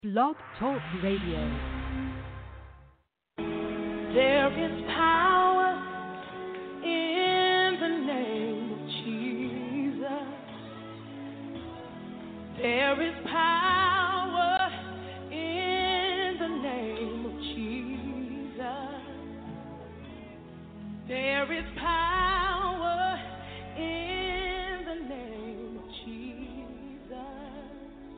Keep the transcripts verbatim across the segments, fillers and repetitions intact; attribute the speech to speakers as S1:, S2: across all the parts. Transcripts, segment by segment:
S1: Blog Talk Radio.
S2: There is power in the name of Jesus. There is power in the name of Jesus. There is power in the name of Jesus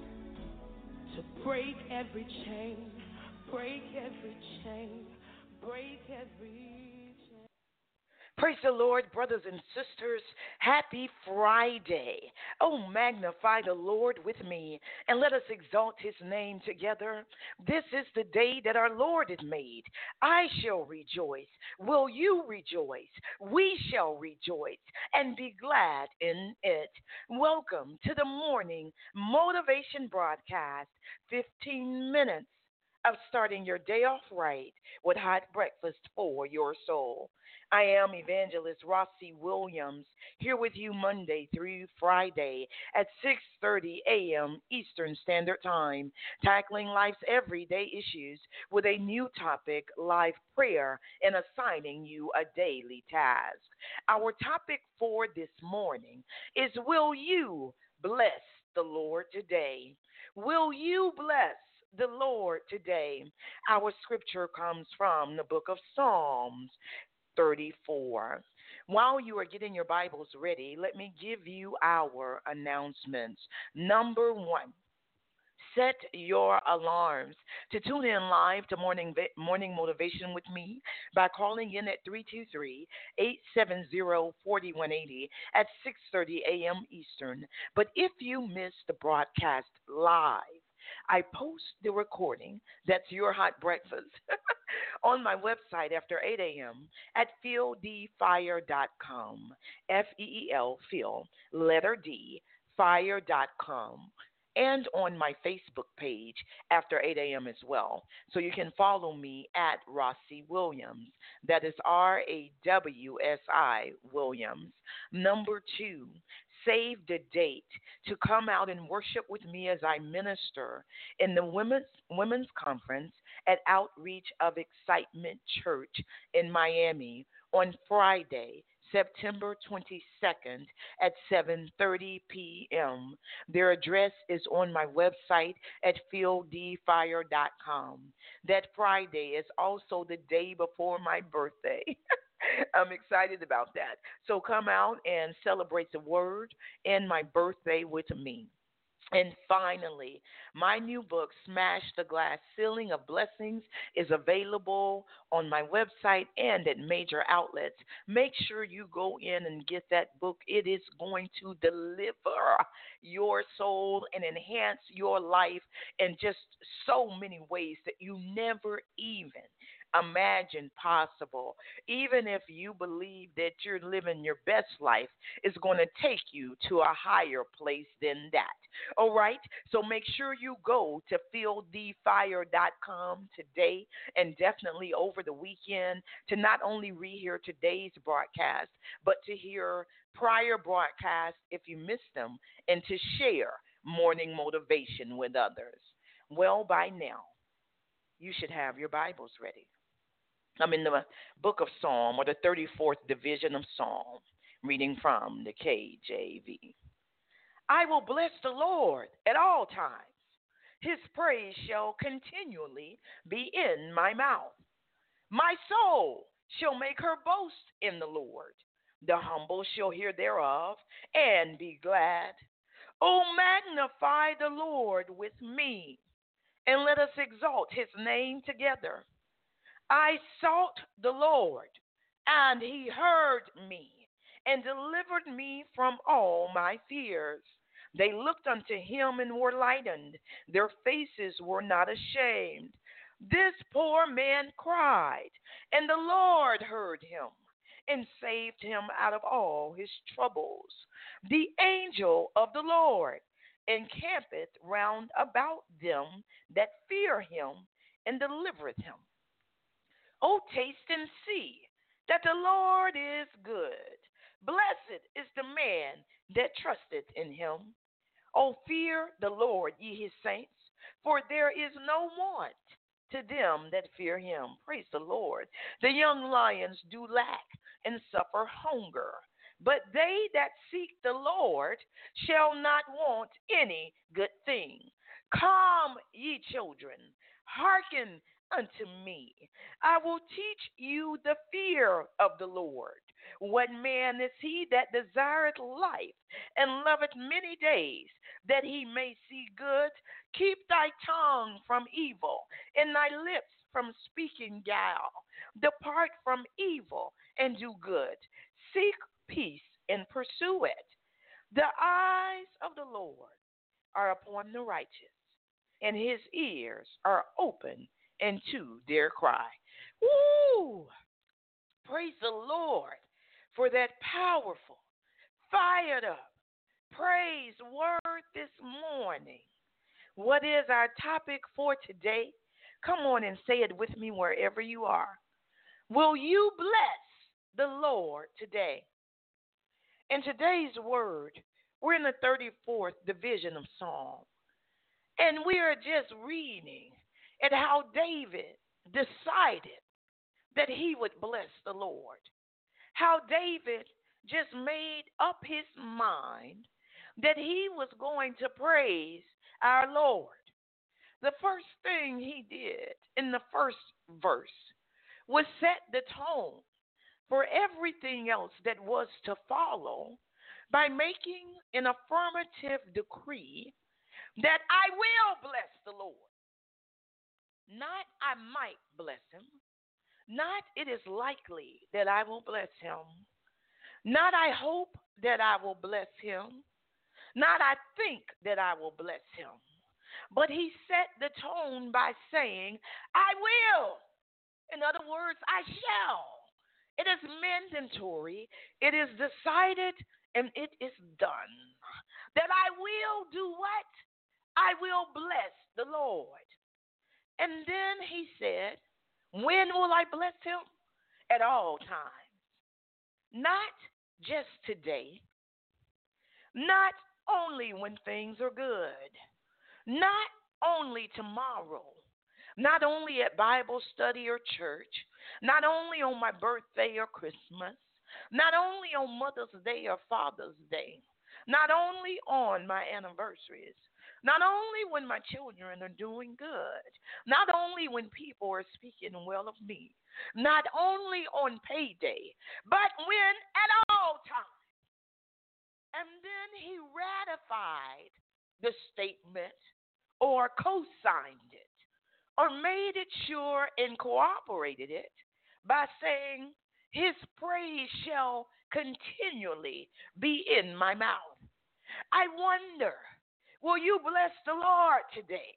S2: to break every chain, break every chain. Break every chain.
S3: Praise the Lord, brothers and sisters. Happy Friday. Oh, magnify the Lord with me, and let us exalt his name together. This is the day that our Lord has made. I shall rejoice. Will you rejoice? We shall rejoice and be glad in it. Welcome to the morning motivation broadcast, fifteen minutes of starting your day off right with hot breakfast for your soul. I am Evangelist Rossi Williams, here with you Monday through Friday at six thirty a.m. Eastern Standard Time, tackling life's everyday issues with a new topic, live prayer, and assigning you a daily task. Our topic for this morning is, will you bless the Lord today? Will you bless the Lord today? Our scripture comes from the book of Psalms thirty-four. While you are getting your Bibles ready, let me give you our announcements. Number one, set your alarms to tune in live to morning morning motivation with me by calling in at three two three, eight seven zero, four one eight zero at six thirty a.m. Eastern. But if you miss the broadcast live, I post the recording, that's your hot breakfast, on my website after eight a.m. at feel d fire dot com, F E E L, Feel, letter D, fire dot com, and on my Facebook page after eight a.m. as well. So you can follow me at Rossi Williams. That is R A W S I Williams. Number two, save the date to come out and worship with me as I minister in the Women's Women's Conference at Outreach of Excitement Church in Miami on Friday, September twenty-second at seven thirty p.m. Their address is on my website at feel d fire dot com. That Friday is also the day before my birthday. I'm excited about that. So come out and celebrate the word and my birthday with me. And finally, my new book, Smash the Glass Ceiling of Blessings, is available on my website and at major outlets. Make sure you go in and get that book. It is going to deliver your soul and enhance your life in just so many ways that you never even imagine possible. Even if you believe that you're living your best life, it's going to take you to a higher place than that. All right? So make sure you go to feel d fire dot com today and definitely over the weekend to not only rehear today's broadcast, but to hear prior broadcasts if you missed them and to share morning motivation with others. Well, by now, you should have your Bibles ready. I'm in the book of Psalm, or the thirty-fourth division of Psalm, reading from the K J V. I will bless the Lord at all times. His praise shall continually be in my mouth. My soul shall make her boast in the Lord. The humble shall hear thereof and be glad. O magnify the Lord with me, and let us exalt his name together. I sought the Lord, and he heard me, and delivered me from all my fears. They looked unto him and were lightened. Their faces were not ashamed. This poor man cried, and the Lord heard him, and saved him out of all his troubles. The angel of the Lord encampeth round about them that fear him, and delivereth him. O taste and see that the Lord is good. Blessed is the man that trusteth in him. O fear the Lord, ye his saints, for there is no want to them that fear him. Praise the Lord. The young lions do lack and suffer hunger, but they that seek the Lord shall not want any good thing. Come, ye children, hearken unto me. I will teach you the fear of the Lord. What man is he that desireth life and loveth many days, that he may see good? Keep thy tongue from evil, and thy lips from speaking guile. Depart from evil and do good. Seek peace and pursue it. The eyes of the Lord are upon the righteous, and his ears are open unto their cry. Woo! Praise the Lord for that powerful, fired up praise word this morning. What is our topic for today? Come on and say it with me wherever you are. Will you bless the Lord today? In today's word, we're in the thirty-fourth division of Psalm, and we are just reading at how David decided that he would bless the Lord. How David just made up his mind that he was going to praise our Lord. The first thing he did in the first verse was set the tone for everything else that was to follow by making an affirmative decree that I will bless the Lord. Not I might bless him. Not it is likely that I will bless him. Not I hope that I will bless him. Not I think that I will bless him. But he set the tone by saying, I will. In other words, I shall. It is mandatory. It is decided and it is done. That I will do what? I will bless the Lord. And then he said, when will I bless him? At all times. Not just today. Not only when things are good. Not only tomorrow. Not only at Bible study or church. Not only on my birthday or Christmas. Not only on Mother's Day or Father's Day. Not only on my anniversaries. Not only when my children are doing good. Not only when people are speaking well of me. Not only on payday, but when at all times. And then he ratified the statement or co-signed it or made it sure and cooperated it by saying, his praise shall continually be in my mouth. I wonder, will you bless the Lord today?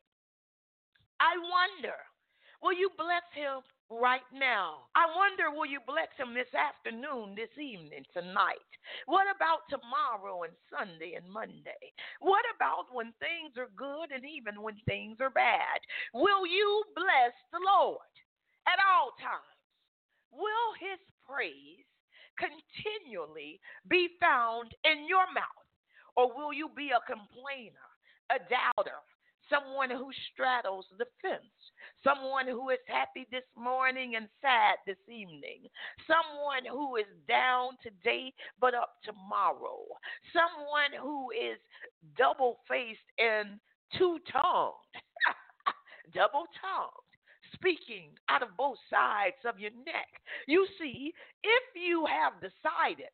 S3: I wonder, will you bless him right now? I wonder, will you bless him this afternoon, this evening, tonight? What about tomorrow and Sunday and Monday? What about when things are good and even when things are bad? Will you bless the Lord at all times? Will his praise continually be found in your mouth? Or will you be a complainer, a doubter, someone who straddles the fence, someone who is happy this morning and sad this evening, someone who is down today but up tomorrow, someone who is double-faced and two-tongued, double-tongued, speaking out of both sides of your neck. You see, if you have decided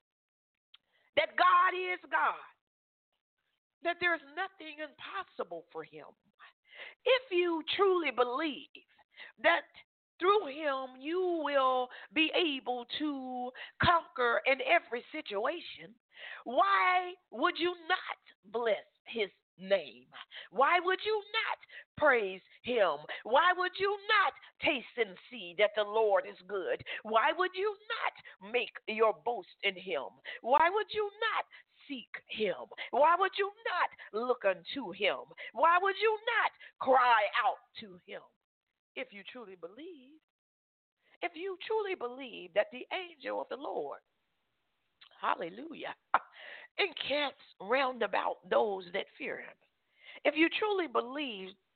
S3: that God is God, that there's nothing impossible for him. If you truly believe that through him you will be able to conquer in every situation, why would you not bless his name? Why would you not praise him? Why would you not taste and see that the Lord is good? Why would you not make your boast in him? Why would you not seek him? Why would you not look unto him? Why would you not cry out to him? If you truly believe, if you truly believe that the angel of the Lord, hallelujah, encamps round about those that fear him, if you truly believe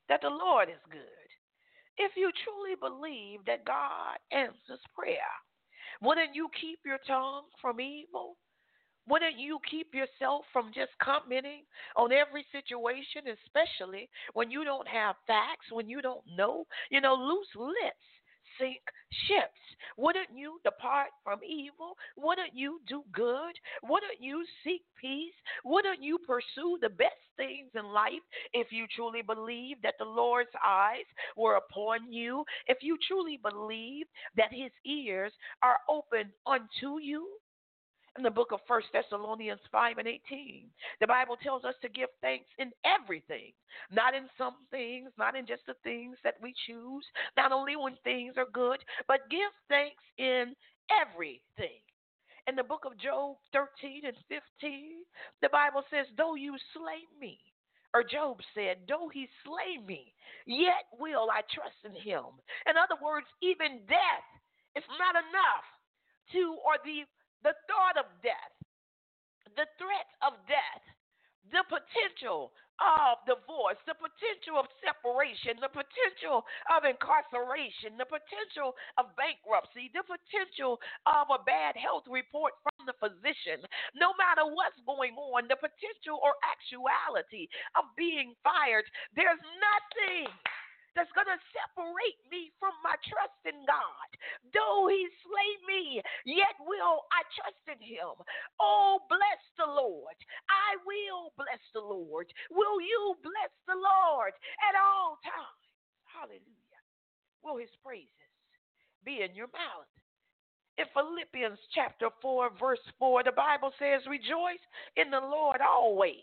S3: that the Lord is good, if you truly believe that God answers prayer, wouldn't you keep your tongue from evil? Wouldn't you keep yourself from just commenting on every situation, especially when you don't have facts, when you don't know? You know, loose lips sink ships. Wouldn't you depart from evil? Wouldn't you do good? Wouldn't you seek peace? Wouldn't you pursue the best things in life if you truly believe that the Lord's eyes were upon you? If you truly believe that his ears are open unto you? In the book of First Thessalonians five and eighteen, the Bible tells us to give thanks in everything, not in some things, not in just the things that we choose, not only when things are good, but give thanks in everything. In the book of Job thirteen and fifteen, the Bible says, though you slay me, or Job said, though he slay me, yet will I trust in him. In other words, even death is not enough to, or the The thought of death, the threat of death, the potential of divorce, the potential of separation, the potential of incarceration, the potential of bankruptcy, the potential of a bad health report from the physician, no matter what's going on, the potential or actuality of being fired, there's nothing that's going to separate me from my trust in God. Though he slay me, yet will I trust in him. Oh, bless the Lord. I will bless the Lord. Will you bless the Lord at all times? Hallelujah. Will his praises be in your mouth? In Philippians chapter four, verse four, the Bible says, rejoice in the Lord always.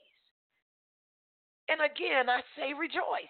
S3: And again, I say rejoice.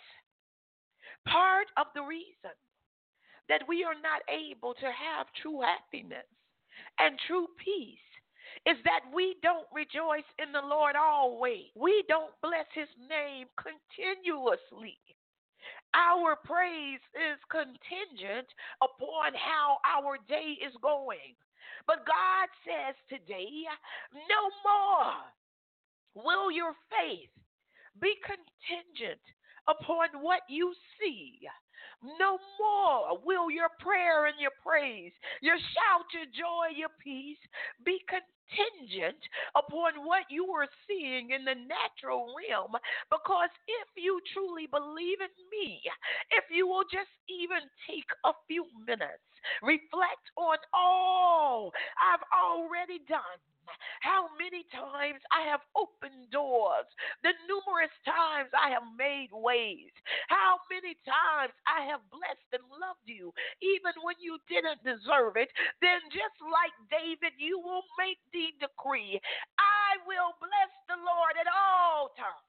S3: Part of the reason that we are not able to have true happiness and true peace is that we don't rejoice in the Lord always. We don't bless his name continuously. Our praise is contingent upon how our day is going. But God says today, no more will your faith be contingent upon what you see. No more will your prayer and your praise, your shout, your joy, your peace be contingent upon what you are seeing in the natural realm. Because if you truly believe in me, if you will just even take a few minutes, reflect on all I've already done, how many times I have opened doors, the numerous times I have made ways, how many times I have blessed and loved you, even when you didn't deserve it, then just like David, you will make the decree, I will bless the Lord at all times,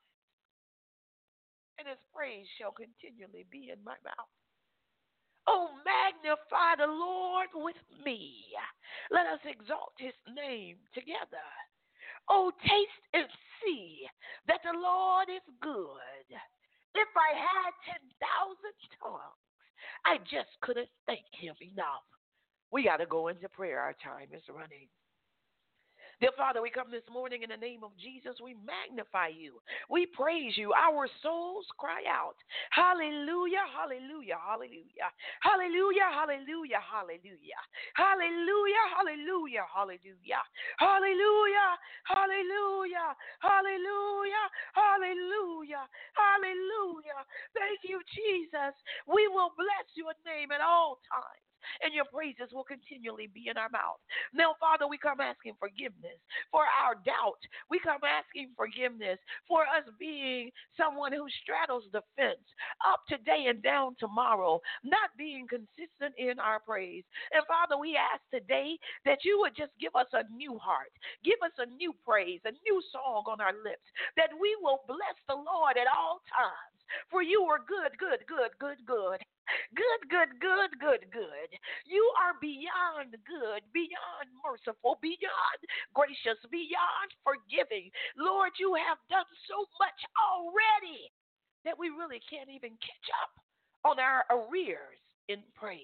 S3: and his praise shall continually be in my mouth. Oh, magnify the Lord with me. Let us exalt his name together. Oh, taste and see that the Lord is good. If I had ten thousand tongues, I just couldn't thank him enough. We got to go into prayer. Our time is running. Dear Father, we come this morning in the name of Jesus. We magnify you. We praise you. Our souls cry out. Hallelujah, hallelujah, hallelujah. Hallelujah, hallelujah, hallelujah. Hallelujah, hallelujah, hallelujah. Hallelujah, hallelujah, hallelujah, hallelujah, hallelujah. Thank you, Jesus. We will bless your name at all times, and your praises will continually be in our mouth. Now, Father, we come asking forgiveness for our doubt. We come asking forgiveness for us being someone who straddles the fence up today and down tomorrow, not being consistent in our praise. And Father, we ask today that you would just give us a new heart, give us a new praise, a new song on our lips, that we will bless the Lord at all times. For you are good, good, good, good, good. Good, good, good, good, good. You are beyond good, beyond merciful, beyond gracious, beyond forgiving. Lord, you have done so much already that we really can't even catch up on our arrears in praise.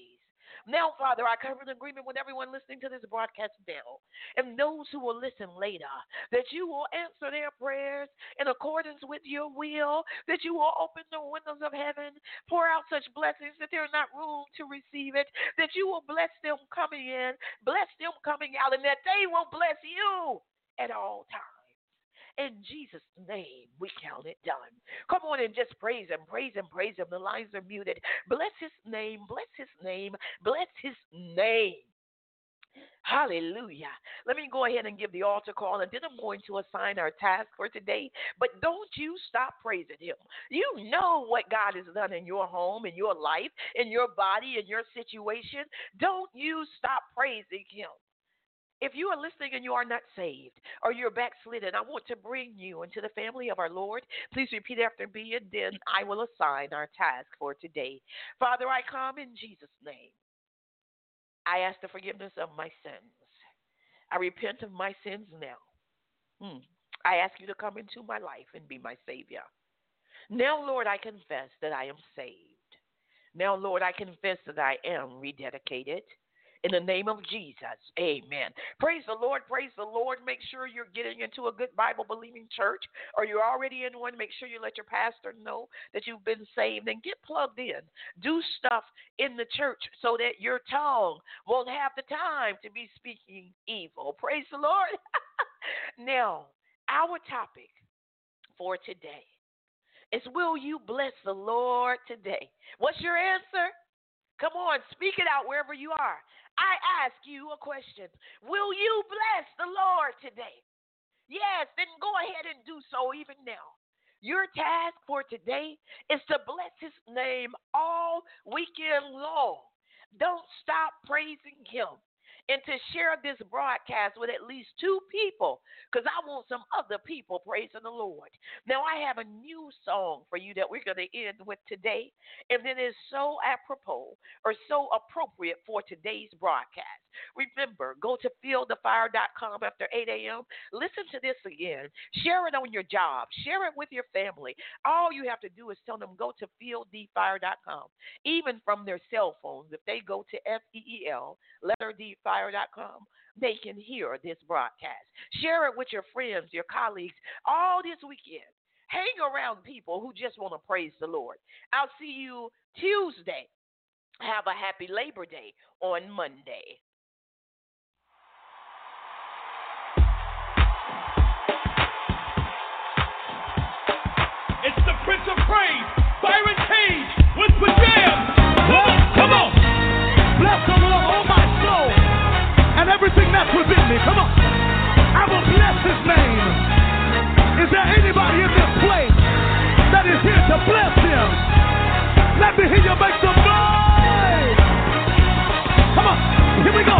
S3: Now, Father, I come in agreement with everyone listening to this broadcast now and those who will listen later, that you will answer their prayers in accordance with your will, that you will open the windows of heaven, pour out such blessings that there's not room to receive it, that you will bless them coming in, bless them coming out, and that they will bless you at all times. In Jesus' name, we count it done. Come on and just praise him, praise him, praise him. The lines are muted. Bless his name, bless his name, bless his name. Hallelujah. Let me go ahead and give the altar call, and then I'm going to assign our task for today. But don't you stop praising him. You know what God has done in your home, in your life, in your body, in your situation. Don't you stop praising him. If you are listening and you are not saved or you're backslidden, I want to bring you into the family of our Lord. Please repeat after me, and then I will assign our task for today. Father, I come in Jesus' name. I ask the forgiveness of my sins. I repent of my sins now. Hmm. I ask you to come into my life and be my Savior. Now, Lord, I confess that I am saved. Now, Lord, I confess that I am rededicated. In the name of Jesus, amen. Praise the Lord, praise the Lord. Make sure you're getting into a good Bible-believing church, or you're already in one. Make sure you let your pastor know that you've been saved and get plugged in. Do stuff in the church so that your tongue won't have the time to be speaking evil. Praise the Lord. Now, our topic for today is, will you bless the Lord today? What's your answer? Come on, speak it out wherever you are. I ask you a question. Will you bless the Lord today? Yes, then go ahead and do so even now. Your task for today is to bless his name all weekend long. Don't stop praising him. And to share this broadcast with at least two people, because I want some other people praising the Lord. Now, I have a new song for you that we're going to end with today, and it is so apropos or so appropriate for today's broadcast. Remember, go to fuel the fire dot com after eight a.m. Listen to this again. Share it on your job. Share it with your family. All you have to do is tell them, go to fuel the fire dot com. Even from their cell phones, if they go to F E E L, letter D, fire dot com, they can hear this broadcast. Share it with your friends, your colleagues, all this weekend. Hang around people who just want to praise the Lord. I'll see you Tuesday. Have a happy Labor Day on Monday.
S4: It's the Prince of Praise, Byron Cage, with Pajamas. Well, come on. Bless the Lord, oh my soul, and everything that's within me. Come on. I will bless his name. Is there anybody in this place that is here to bless him? Let me hear you make some noise. Come on. Here we go.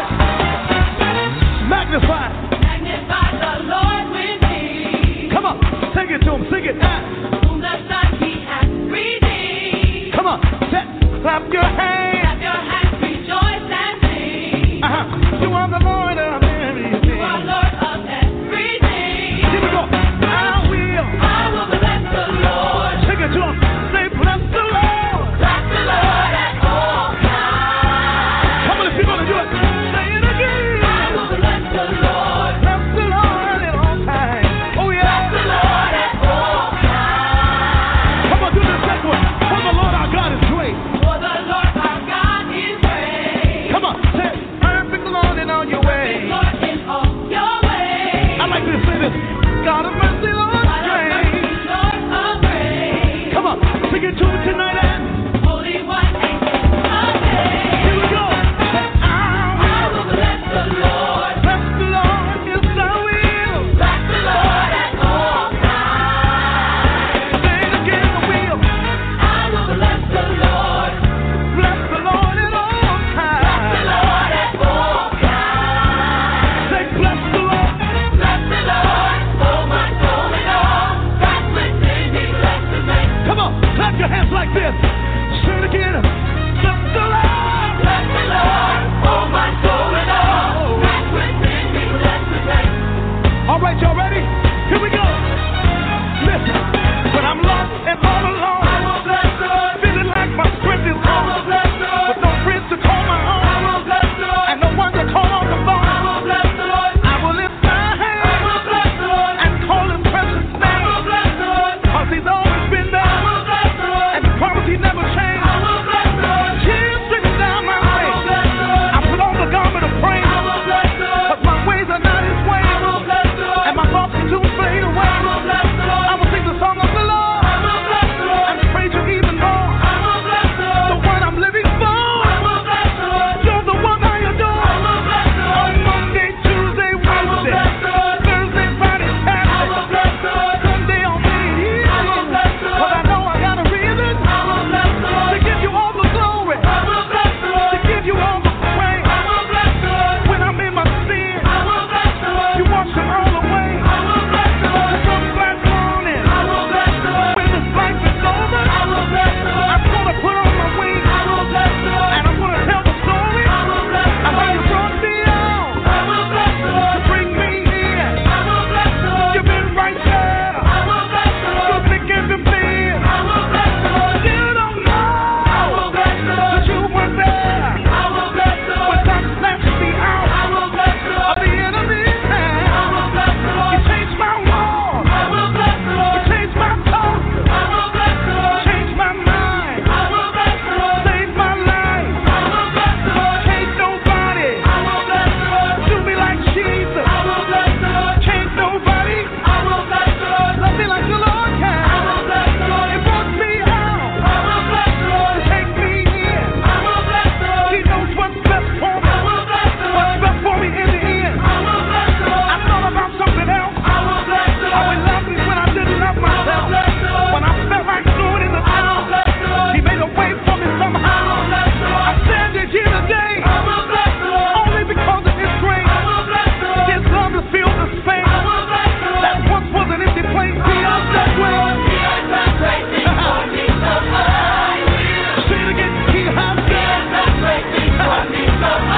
S4: Magnify.
S2: Magnify the Lord with me.
S4: Come on. Sing it to him. Sing it.
S2: Whom the Son he hath redeemed.
S4: Come on. Clap your hands.
S2: Clap your hands, rejoice and sing.
S4: Uh-huh. You are the Lord of everything.
S2: You are Lord of everything.
S4: Here we go. I will.
S2: I will bless the Lord.
S4: Take it to him. Say, bless the Lord.
S2: Bless the Lord at all times.
S4: How many people are going to do it? Say it again.
S2: I will bless the Lord.
S4: Bless the Lord at all times. Oh, yeah.
S2: Bless the Lord at all times.
S4: Come on, do the second one. For the Lord our God is great.
S2: For the Lord our God is great.
S4: Come on. Say, perfect Lord in all your ways.
S2: so